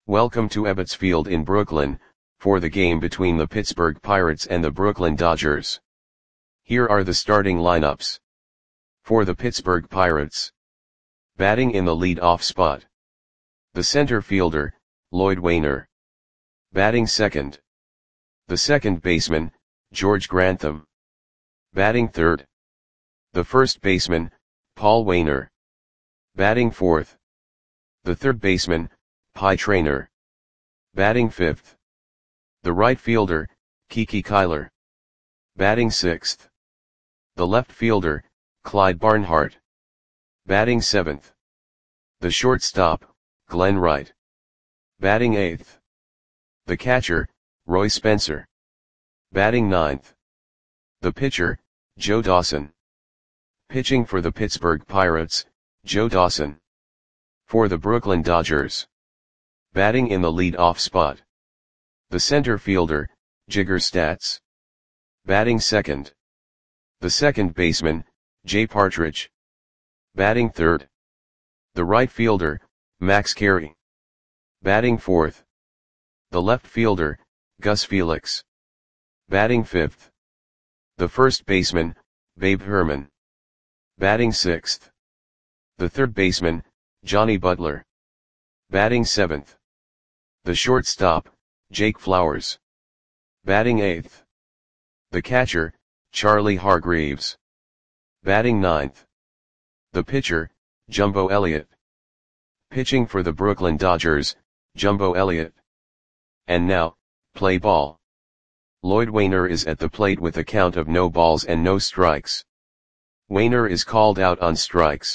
Welcome to Ebbets Field in Brooklyn, for the game between the Pittsburgh Pirates and the Brooklyn Dodgers. Here are the starting lineups. For the Pittsburgh Pirates. Batting in the lead-off spot. The center fielder, Lloyd Waner. Batting second. The second baseman, George Grantham. Batting third. The first baseman, Paul Waner. Batting fourth. The third baseman, Pie Traynor. Batting fifth. The right fielder, Kiki Kyler. Batting sixth. The left fielder, Clyde Barnhart. Batting seventh. The shortstop, Glenn Wright. Batting eighth. The catcher, Roy Spencer. Batting ninth. The pitcher, Joe Dawson. Pitching for the Pittsburgh Pirates, Joe Dawson. For the Brooklyn Dodgers. Batting in the lead-off spot. The center fielder, Jigger Statz. Batting second. The second baseman, Jay Partridge. Batting third. The right fielder, Max Carey. Batting fourth. The left fielder, Gus Felix. Batting fifth. The first baseman, Babe Herman. Batting sixth. The third baseman, Johnny Butler. Batting seventh. The shortstop, Jake Flowers. Batting eighth. The catcher, Charlie Hargreaves. Batting ninth. The pitcher, Jumbo Elliott. Pitching for the Brooklyn Dodgers, Jumbo Elliott. And now, play ball. Lloyd Waner is at the plate with a count of no balls and no strikes. Waner is called out on strikes.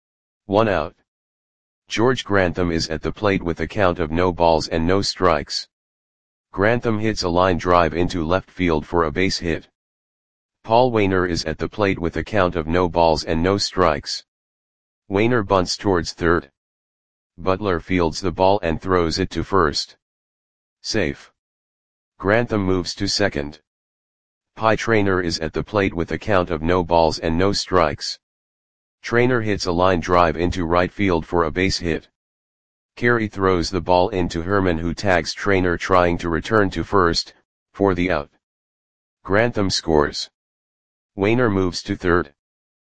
1 out. George Grantham is at the plate with a count of no balls and no strikes. Grantham hits a line drive into left field for a base hit. Paul Waner is at the plate with a count of no balls and no strikes. Waner bunts towards third. Butler fields the ball and throws it to first. Safe. Grantham moves to second. Pie Traynor is at the plate with a count of no balls and no strikes. Traynor hits a line drive into right field for a base hit. Carey throws the ball into Herman, who tags Traynor trying to return to first, for the out. Grantham scores. Waner moves to third.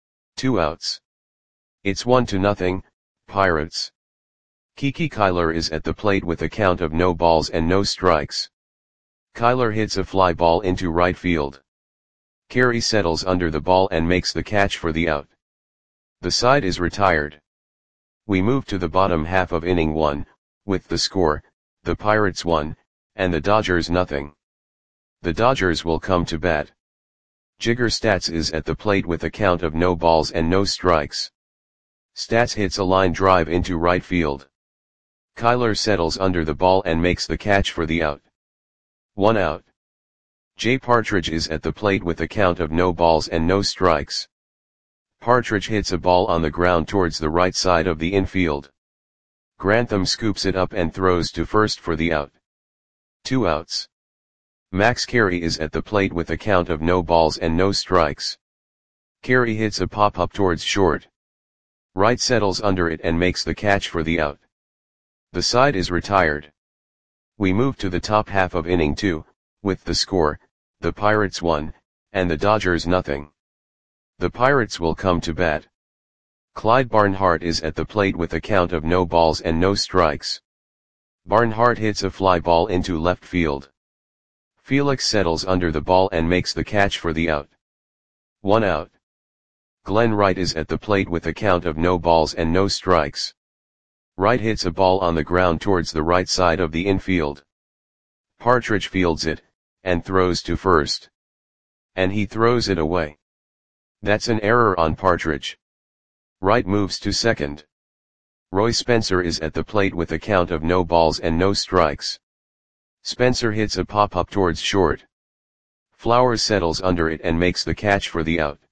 2 outs. It's 1-0, Pirates. Kiki Kyler is at the plate with a count of no balls and no strikes. Kyler hits a fly ball into right field. Carey settles under the ball and makes the catch for the out. The side is retired. We move to the bottom half of inning 1, with the score, the Pirates 1, and the Dodgers 0. The Dodgers will come to bat. Jigger Statz is at the plate with a count of no balls and no strikes. Statz hits a line drive into right field. Kyler settles under the ball and makes the catch for the out. 1 out. Jay Partridge is at the plate with a count of no balls and no strikes. Partridge hits a ball on the ground towards the right side of the infield. Grantham scoops it up and throws to first for the out. 2 outs. Max Carey is at the plate with a count of no balls and no strikes. Carey hits a pop-up towards short. Wright settles under it and makes the catch for the out. The side is retired. We move to the top half of inning 2, with the score, the Pirates 1, and the Dodgers 0. The Pirates will come to bat. Clyde Barnhart is at the plate with a count of no balls and no strikes. Barnhart hits a fly ball into left field. Felix settles under the ball and makes the catch for the out. 1 out. Glenn Wright is at the plate with a count of no balls and no strikes. Wright hits a ball on the ground towards the right side of the infield. Partridge fields it, and throws to first. And he throws it away. That's an error on Partridge. Wright moves to second. Roy Spencer is at the plate with a count of no balls and no strikes. Spencer hits a pop-up towards short. Flowers settles under it and makes the catch for the out.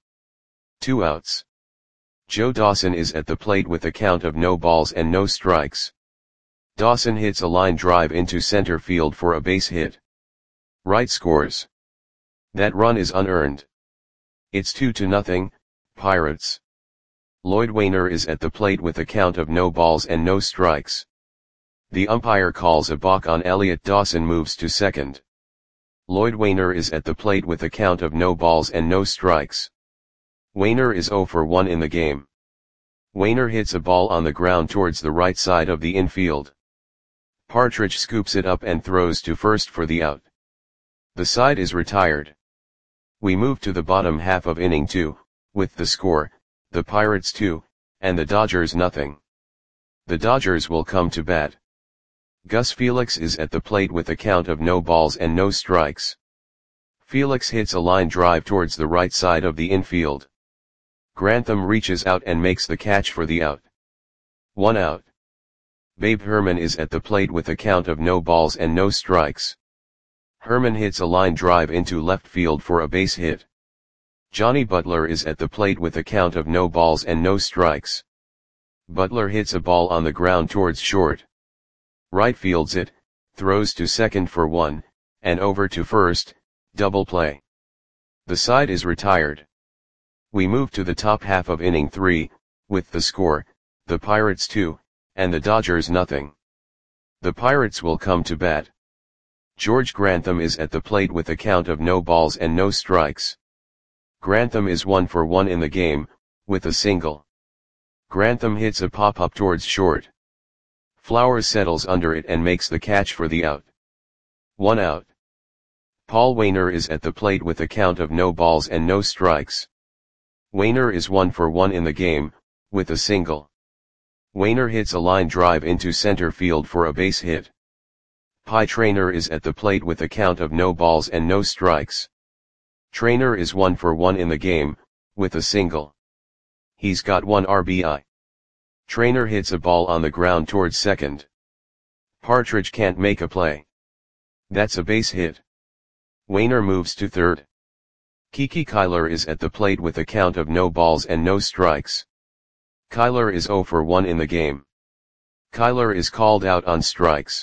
2 outs. Joe Dawson is at the plate with a count of no balls and no strikes. Dawson hits a line drive into center field for a base hit. Wright scores. That run is unearned. It's 2-0, Pirates. Lloyd Waner is at the plate with a count of no balls and no strikes. The umpire calls a balk on Elliot. Dawson moves to second. Lloyd Waner is at the plate with a count of no balls and no strikes. Waner is 0 for 1 in the game. Waner hits a ball on the ground towards the right side of the infield. Partridge scoops it up and throws to first for the out. The side is retired. We move to the bottom half of inning 2, with the score, the Pirates 2, and the Dodgers nothing. The Dodgers will come to bat. Gus Felix is at the plate with a count of no balls and no strikes. Felix hits a line drive towards the right side of the infield. Grantham reaches out and makes the catch for the out. 1 out. Babe Herman is at the plate with a count of no balls and no strikes. Herman hits a line drive into left field for a base hit. Johnny Butler is at the plate with a count of no balls and no strikes. Butler hits a ball on the ground towards short. Right fields it, throws to second for 1, and over to first, double play. The side is retired. We move to the top half of inning 3, with the score, the Pirates 2, and the Dodgers nothing. The Pirates will come to bat. George Grantham is at the plate with a count of no balls and no strikes. Grantham is 1 for 1 in the game, with a single. Grantham hits a pop-up towards short. Flowers settles under it and makes the catch for the out. 1 out. Paul Waner is at the plate with a count of no balls and no strikes. Waner is 1 for 1 in the game, with a single. Waner hits a line drive into center field for a base hit. Pie Traynor is at the plate with a count of no balls and no strikes. Traynor is 1 for 1 in the game, with a single. He's got 1 RBI. Traynor hits a ball on the ground towards second. Partridge can't make a play. That's a base hit. Waner moves to third. Kiki Kyler is at the plate with a count of no balls and no strikes. Kyler is 0 for 1 in the game. Kyler is called out on strikes.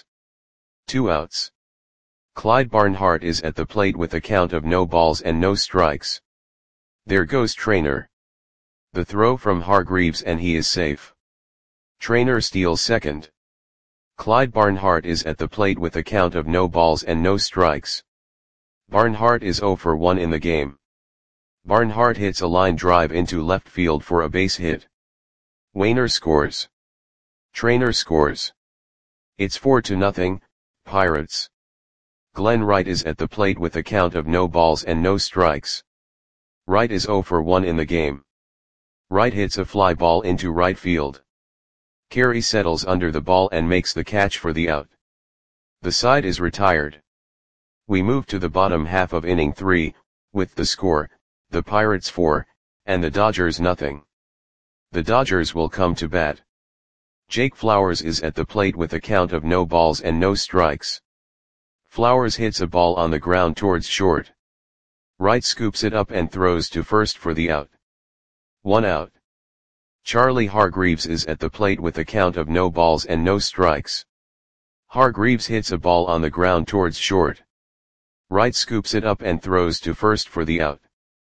2 outs. Clyde Barnhart is at the plate with a count of no balls and no strikes. There goes Traynor. The throw from Hargreaves and he is safe. Traynor steals second. Clyde Barnhart is at the plate with a count of no balls and no strikes. Barnhart is 0 for 1 in the game. Barnhart hits a line drive into left field for a base hit. Waner scores. Traynor scores. It's 4-0, Pirates. Glenn Wright is at the plate with a count of no balls and no strikes. Wright is 0 for 1 in the game. Wright hits a fly ball into right field. Carey settles under the ball and makes the catch for the out. The side is retired. We move to the bottom half of inning 3, with the score, the Pirates 4, and the Dodgers nothing. The Dodgers will come to bat. Jake Flowers is at the plate with a count of no balls and no strikes. Flowers hits a ball on the ground towards short. Wright scoops it up and throws to first for the out. 1 out. Charlie Hargreaves is at the plate with a count of no balls and no strikes. Hargreaves hits a ball on the ground towards short. Wright scoops it up and throws to first for the out.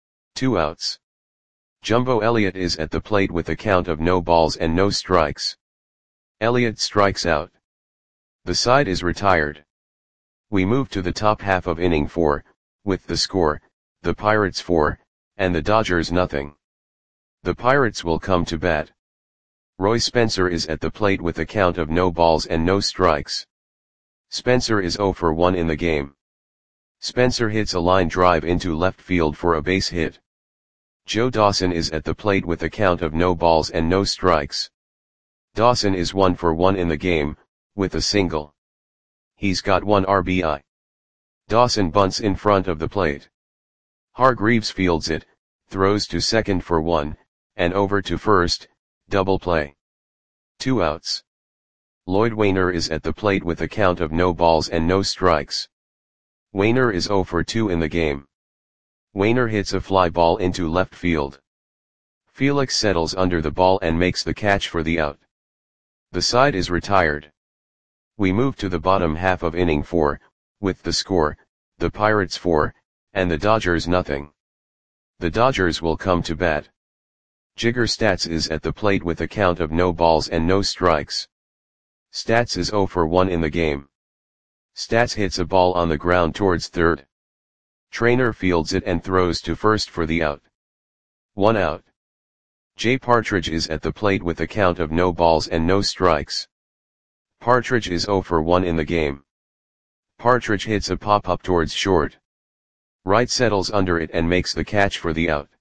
2 outs. Jumbo Elliott is at the plate with a count of no balls and no strikes. Elliott strikes out. The side is retired. We move to the top half of inning 4, with the score, the Pirates 4, and the Dodgers nothing. The Pirates will come to bat. Roy Spencer is at the plate with a count of no balls and no strikes. Spencer is 0 for 1 in the game. Spencer hits a line drive into left field for a base hit. Joe Dawson is at the plate with a count of no balls and no strikes. Dawson is 1 for 1 in the game, with a single. He's got 1 RBI. Dawson bunts in front of the plate. Hargreaves fields it, throws to second for 1, and over to first, double play. 2 outs. Lloyd Waner is at the plate with a count of no balls and no strikes. Waner is 0 for 2 in the game. Waner hits a fly ball into left field. Felix settles under the ball and makes the catch for the out. The side is retired. We move to the bottom half of inning 4, with the score, the Pirates 4, and the Dodgers nothing. The Dodgers will come to bat. Jigger Stats is at the plate with a count of no balls and no strikes. Stats is 0 for 1 in the game. Stats hits a ball on the ground towards third. Trainer fields it and throws to first for the out. 1 out. J. Partridge is at the plate with a count of no balls and no strikes. Partridge is 0 for 1 in the game. Partridge hits a pop-up towards short. Wright settles under it and makes the catch for the out.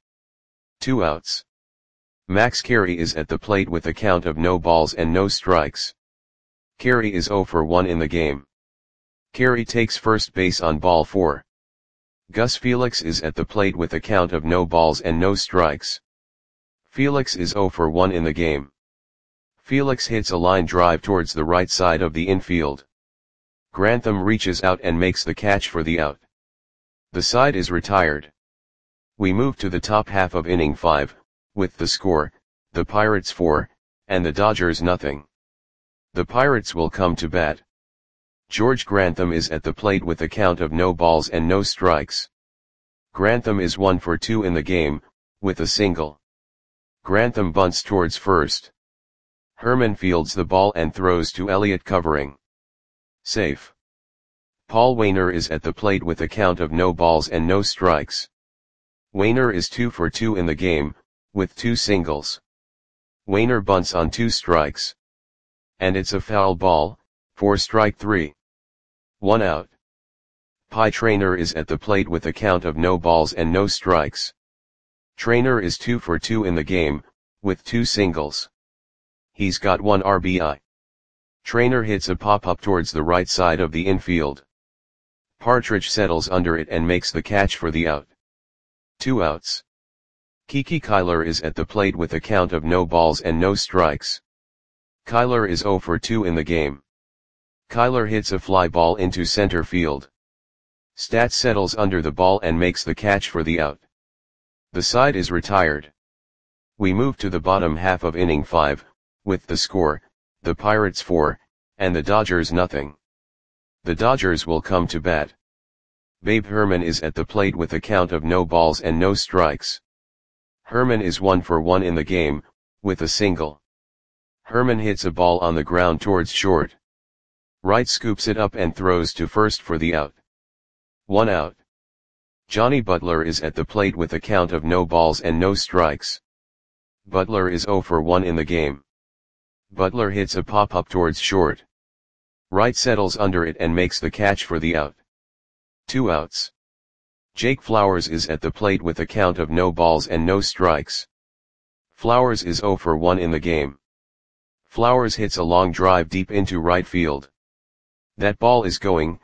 2 outs. Max Carey is at the plate with a count of no balls and no strikes. Carey is 0 for 1 in the game. Carey takes first base on ball 4. Gus Felix is at the plate with a count of no balls and no strikes. Felix is 0 for 1 in the game. Felix hits a line drive towards the right side of the infield. Grantham reaches out and makes the catch for the out. The side is retired. We move to the top half of inning 5, with the score, the Pirates 4, and the Dodgers nothing. The Pirates will come to bat. George Grantham is at the plate with a count of no balls and no strikes. Grantham is 1 for 2 in the game, with a single. Grantham bunts towards first. Herman fields the ball and throws to Elliott covering. Safe. Paul Waner is at the plate with a count of no balls and no strikes. Waner is 2 for 2 in the game, with 2 singles. Waner bunts on 2 strikes. And it's a foul ball, for strike 3. 1 out. Pie Trainer is at the plate with a count of no balls and no strikes. Trainer is 2 for 2 in the game, with 2 singles. He's got 1 RBI. Trainer hits a pop-up towards the right side of the infield. Partridge settles under it and makes the catch for the out. 2 outs. Kiki Kyler is at the plate with a count of no balls and no strikes. Kyler is 0 for 2 in the game. Kyler hits a fly ball into center field. Stats settles under the ball and makes the catch for the out. The side is retired. We move to the bottom half of inning 5, with the score, the Pirates 4, and the Dodgers nothing. The Dodgers will come to bat. Babe Herman is at the plate with a count of no balls and no strikes. Herman is 1 for 1 in the game, with a single. Herman hits a ball on the ground towards short. Wright scoops it up and throws to first for the out. 1 out. Johnny Butler is at the plate with a count of no balls and no strikes. Butler is 0 for 1 in the game. Butler hits a pop-up towards short. Wright settles under it and makes the catch for the out. 2 outs. Jake Flowers is at the plate with a count of no balls and no strikes. Flowers is 0 for 1 in the game. Flowers hits a long drive deep into right field. That ball is gone.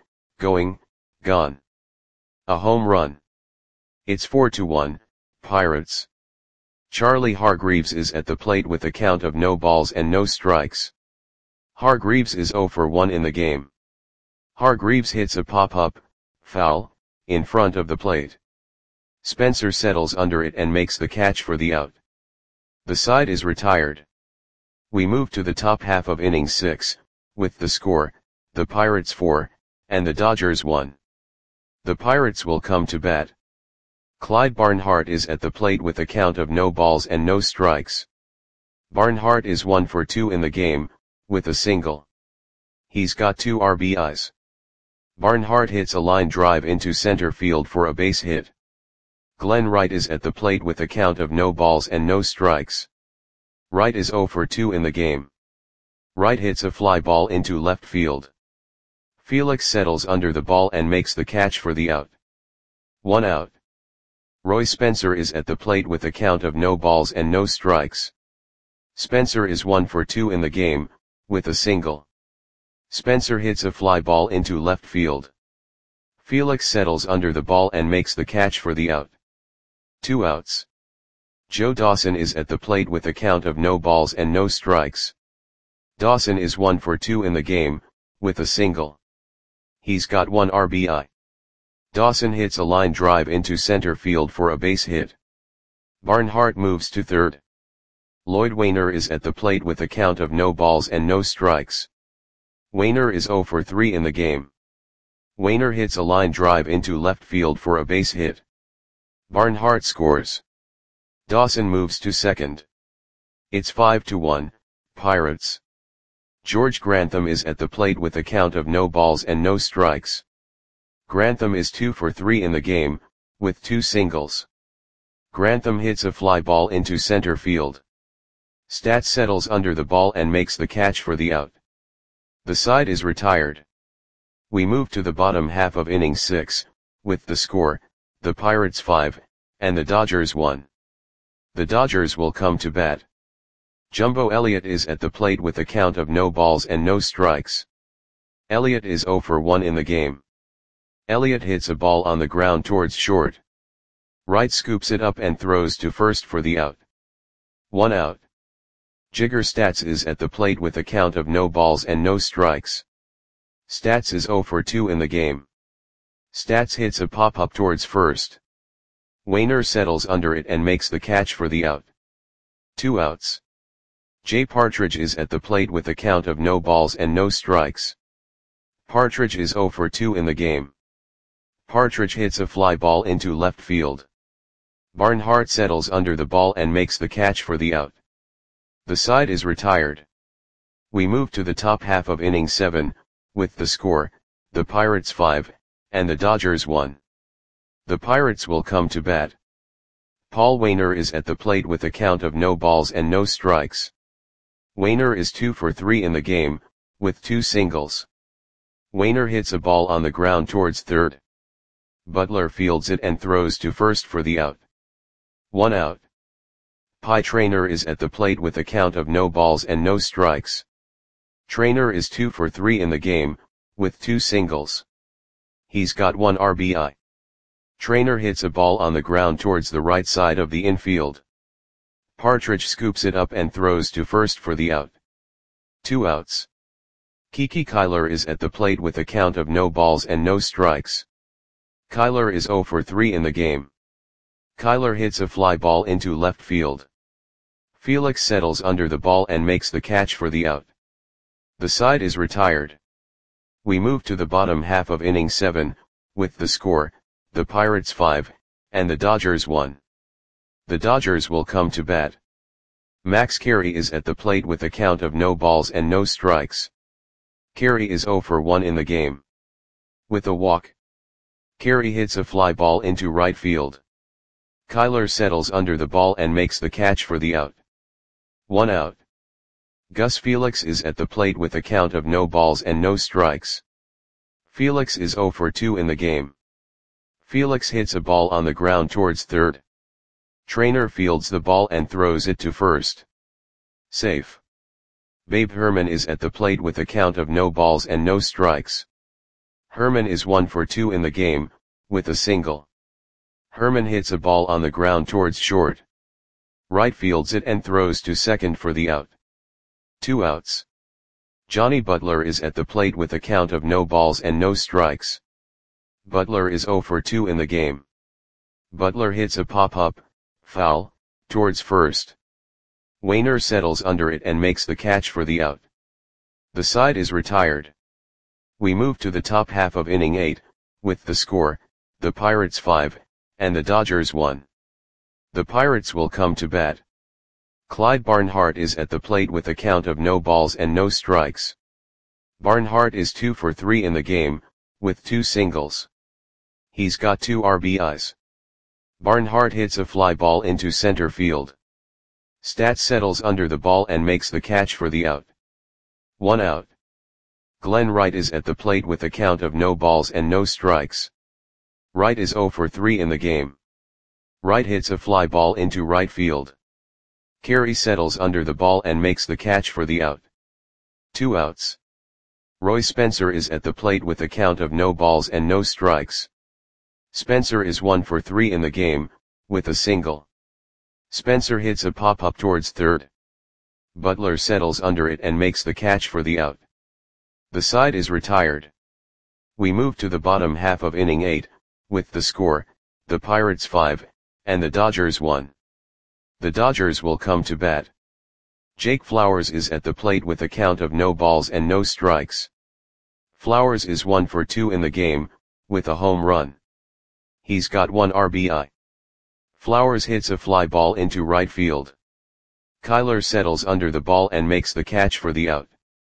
A home run. It's 4-1, Pirates. Charlie Hargreaves is at the plate with a count of no balls and no strikes. Hargreaves is 0 for 1 in the game. Hargreaves hits a pop-up, foul, in front of the plate. Spencer settles under it and makes the catch for the out. The side is retired. We move to the top half of inning 6, with the score, the Pirates 4, and the Dodgers 1. The Pirates will come to bat. Clyde Barnhart is at the plate with a count of no balls and no strikes. Barnhart is 1 for 2 in the game, with a single. He's got 2 RBIs. Barnhart hits a line drive into center field for a base hit. Glenn Wright is at the plate with a count of no balls and no strikes. Wright is 0 for 2 in the game. Wright hits a fly ball into left field. Felix settles under the ball and makes the catch for the out. 1 out. Roy Spencer is at the plate with a count of no balls and no strikes. Spencer is 1 for 2 in the game, with a single. Spencer hits a fly ball into left field. Felix settles under the ball and makes the catch for the out. 2 outs. Joe Dawson is at the plate with a count of no balls and no strikes. Dawson is 1 for 2 in the game, with a single. He's got 1 RBI. Dawson hits a line drive into center field for a base hit. Barnhart moves to third. Lloyd Waner is at the plate with a count of no balls and no strikes. Waner is 0 for 3 in the game. Waner hits a line drive into left field for a base hit. Barnhart scores. Dawson moves to second. It's 5-1, Pirates. George Grantham is at the plate with a count of no balls and no strikes. Grantham is 2 for 3 in the game, with 2 singles. Grantham hits a fly ball into center field. Stats settles under the ball and makes the catch for the out. The side is retired. We move to the bottom half of inning 6, with the score, the Pirates 5, and the Dodgers 1. The Dodgers will come to bat. Jumbo Elliott is at the plate with a count of no balls and no strikes. Elliott is 0 for 1 in the game. Elliott hits a ball on the ground towards short. Wright scoops it up and throws to first for the out. 1 out. Jigger Stats is at the plate with a count of no balls and no strikes. Stats is 0 for 2 in the game. Stats hits a pop-up towards first. Wainer settles under it and makes the catch for the out. 2 outs. Jay Partridge is at the plate with a count of no balls and no strikes. Partridge is 0 for 2 in the game. Partridge hits a fly ball into left field. Barnhart settles under the ball and makes the catch for the out. The side is retired. We move to the top half of inning 7, with the score, the Pirates 5, and the Dodgers 1. The Pirates will come to bat. Paul Wainer is at the plate with a count of no balls and no strikes. Wainer is 2 for 3 in the game, with 2 singles. Wainer hits a ball on the ground towards third. Butler fields it and throws to first for the out. 1 out. Pie Traynor is at the plate with a count of no balls and no strikes. Traynor is 2 for 3 in the game, with 2 singles. He's got 1 RBI. Traynor hits a ball on the ground towards the right side of the infield. Partridge scoops it up and throws to first for the out. 2 outs. Kiki Kyler is at the plate with a count of no balls and no strikes. Kyler is 0 for 3 in the game. Kyler hits a fly ball into left field. Felix settles under the ball and makes the catch for the out. The side is retired. We move to the bottom half of inning 7, with the score, the Pirates 5, and the Dodgers 1. The Dodgers will come to bat. Max Carey is at the plate with a count of no balls and no strikes. Carey is 0 for 1 in the game. With a walk. Carey hits a fly ball into right field. Kyler settles under the ball and makes the catch for the out. 1 out. Gus Felix is at the plate with a count of no balls and no strikes. Felix is 0 for 2 in the game. Felix hits a ball on the ground towards third. Traynor fields the ball and throws it to first. Safe. Babe Herman is at the plate with a count of no balls and no strikes. Herman is 1 for 2 in the game, with a single. Herman hits a ball on the ground towards short. Wright fields it and throws to second for the out. 2 outs. Johnny Butler is at the plate with a count of no balls and no strikes. Butler is 0 for 2 in the game. Butler hits a pop-up, foul, towards first. Wainer settles under it and makes the catch for the out. The side is retired. We move to the top half of inning 8, with the score, the Pirates 5, and the Dodgers 1. The Pirates will come to bat. Clyde Barnhart is at the plate with a count of no balls and no strikes. Barnhart is 2 for 3 in the game, with 2 singles. He's got 2 RBIs. Barnhart hits a fly ball into center field. Stats settles under the ball and makes the catch for the out. 1 out. Glenn Wright is at the plate with a count of no balls and no strikes. Wright is 0 for 3 in the game. Wright hits a fly ball into right field. Carey settles under the ball and makes the catch for the out. 2 outs. Roy Spencer is at the plate with a count of no balls and no strikes. Spencer is 1 for 3 in the game, with a single. Spencer hits a pop-up towards third. Butler settles under it and makes the catch for the out. The side is retired. We move to the bottom half of inning 8, with the score, the Pirates 5, and the Dodgers 1. The Dodgers will come to bat. Jake Flowers is at the plate with a count of no balls and no strikes. Flowers is 1 for 2 in the game, with a home run. He's got 1 RBI. Flowers hits a fly ball into right field. Kyler settles under the ball and makes the catch for the out.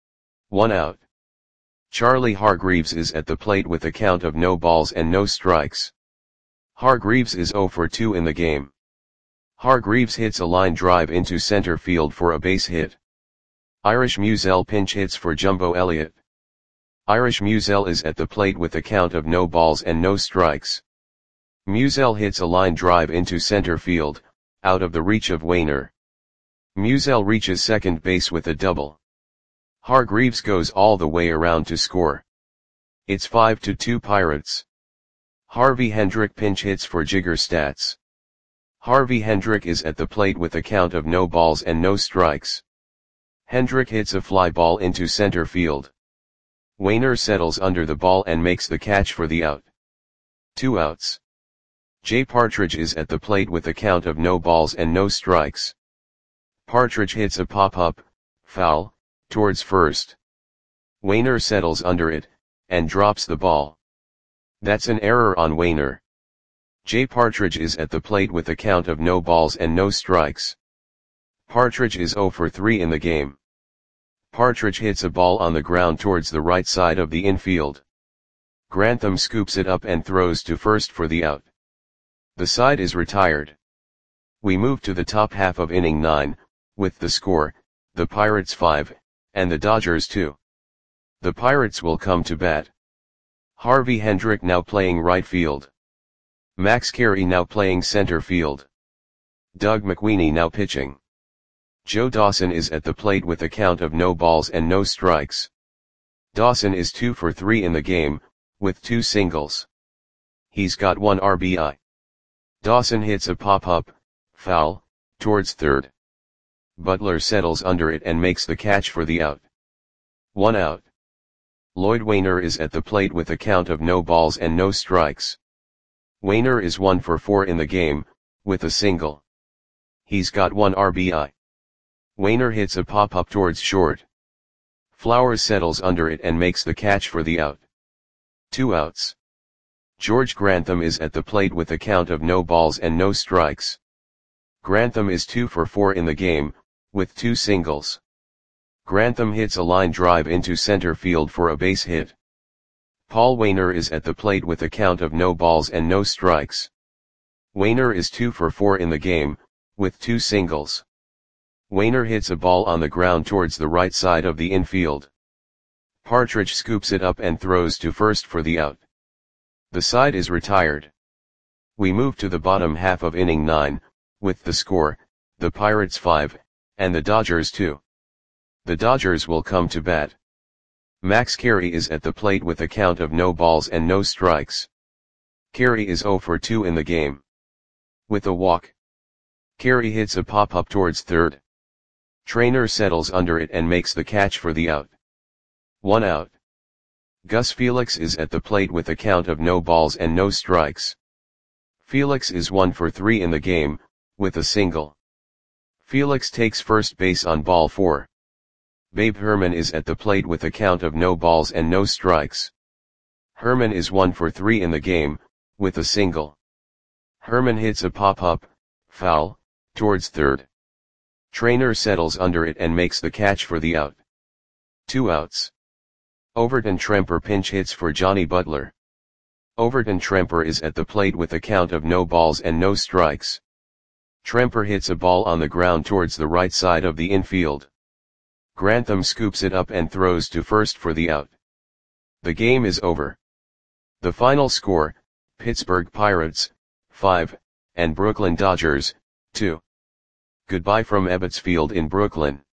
1 out. Charlie Hargreaves is at the plate with a count of no balls and no strikes. Hargreaves is 0 for 2 in the game. Hargreaves hits a line drive into center field for a base hit. Irish Musiel pinch hits for Jumbo Elliott. Irish Musiel is at the plate with a count of no balls and no strikes. Musiel hits a line drive into center field, out of the reach of Wainer. Musiel reaches second base with a double. Hargreaves goes all the way around to score. It's 5-2 Pirates. Harvey Hendrick pinch hits for Jigger Stats. Harvey Hendrick is at the plate with a count of no balls and no strikes. Hendrick hits a fly ball into center field. Wainer settles under the ball and makes the catch for the out. 2 outs. Jay Partridge is at the plate with a count of no balls and no strikes. Partridge hits a pop-up, foul, towards first. Wainer settles under it, and drops the ball. That's an error on Wainer. Jay Partridge is at the plate with a count of no balls and no strikes. Partridge is 0 for 3 in the game. Partridge hits a ball on the ground towards the right side of the infield. Grantham scoops it up and throws to first for the out. The side is retired. We move to the top half of inning 9, with the score, the Pirates 5, and the Dodgers 2. The Pirates will come to bat. Harvey Hendrick now playing right field. Max Carey now playing center field. Doug McWeeny now pitching. Joe Dawson is at the plate with a count of no balls and no strikes. Dawson is 2 for 3 in the game, with 2 singles. He's got 1 RBI. Dawson hits a pop-up, foul, towards third. Butler settles under it and makes the catch for the out. 1 out. Lloyd Wainer is at the plate with a count of no balls and no strikes. Wainer is 1 for 4 in the game, with a single. He's got 1 RBI. Wainer hits a pop-up towards short. Flowers settles under it and makes the catch for the out. 2 outs. George Grantham is at the plate with a count of no balls and no strikes. Grantham is 2 for 4 in the game, with 2 singles. Grantham hits a line drive into center field for a base hit. Paul Wainer is at the plate with a count of no balls and no strikes. Wainer is 2 for 4 in the game, with 2 singles. Wainer hits a ball on the ground towards the right side of the infield. Partridge scoops it up and throws to first for the out. The side is retired. We move to the bottom half of inning 9, with the score, the Pirates 5, and the Dodgers 2. The Dodgers will come to bat. Max Carey is at the plate with a count of no balls and no strikes. Carey is 0 for 2 in the game. With a walk. Carey hits a pop-up towards third. Trainer settles under it and makes the catch for the out. 1 out. Gus Felix is at the plate with a count of no balls and no strikes. Felix is 1 for 3 in the game, with a single. Felix takes first base on ball 4. Babe Herman is at the plate with a count of no balls and no strikes. Herman is 1 for 3 in the game, with a single. Herman hits a pop-up, foul, towards third. Trainer settles under it and makes the catch for the out. 2 outs. Overton Tremper pinch hits for Johnny Butler. Overton Tremper is at the plate with a count of no balls and no strikes. Tremper hits a ball on the ground towards the right side of the infield. Grantham scoops it up and throws to first for the out. The game is over. The final score, Pittsburgh Pirates, 5, and Brooklyn Dodgers, 2. Goodbye from Ebbets Field in Brooklyn.